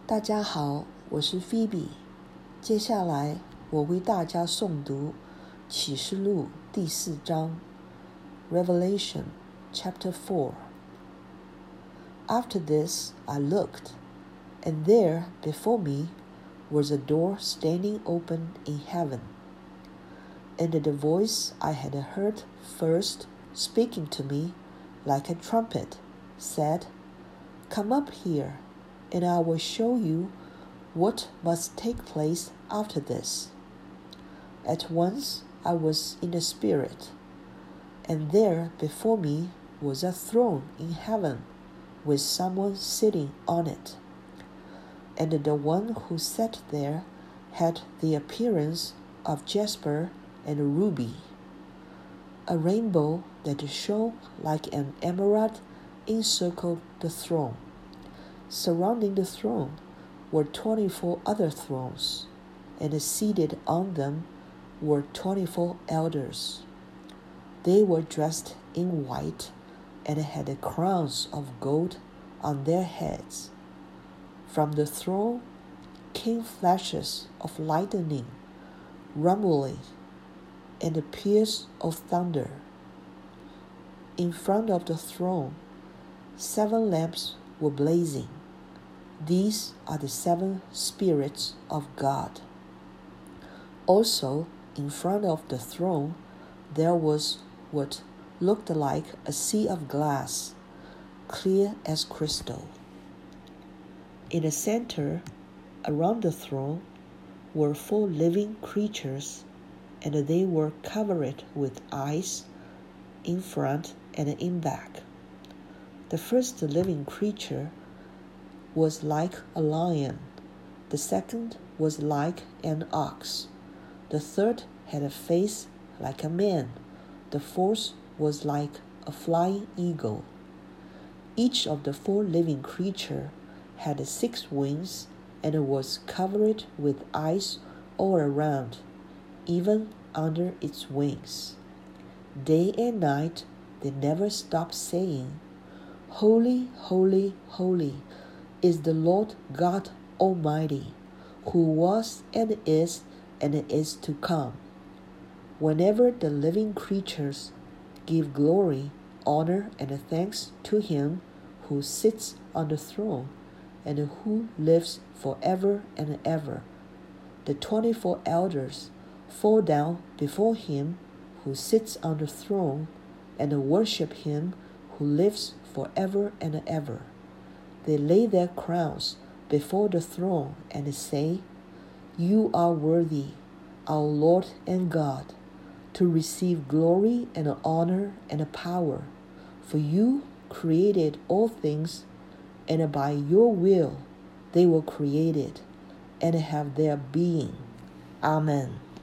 大家好，我是 Phoebe。接下来我为大家诵读启示录第4章 Revelation chapter 4. After this I looked, and there before me was a door standing open in heaven. And the voice I had heard first speaking to me like a trumpet said, "Come up here, and I will show you what must take place after this." At once I was in the Spirit, and there before me was a throne in heaven with someone sitting on it. And the one who sat there had the appearance of jasper and ruby. A rainbow that shone like an emerald encircled the throne. Surrounding the throne were 24 other thrones, and seated on them were 24 elders. They were dressed in white and had crowns of gold on their heads. From the throne came flashes of lightning, rumbling, and the peals of thunder. In front of the throne, 7 lamps were blazing. These are the 7 spirits of God. Also, in front of the throne, there was what looked like a sea of glass, clear as crystal. In the center, around the throne, were 4 living creatures, and they were covered with eyes in front and in back. The first living creature was like a lion. The second was like an ox. The third had a face like a man. The fourth was like a flying eagle. Each of the 4 living creatures had 6 wings and was covered with eyes all around, even under its wings. Day and night they never stopped saying, "Holy, holy, holy is the Lord God Almighty, who was and is to come." Whenever the living creatures give glory, honor, and thanks to him who sits on the throne and who lives forever and ever, the 24 elders fall down before him who sits on the throne and worship him who lives forever and ever. They lay their crowns before the throne and say, "You are worthy, our Lord and God, to receive glory and honor and power, for you created all things, and by your will they were created and have their being." Amen.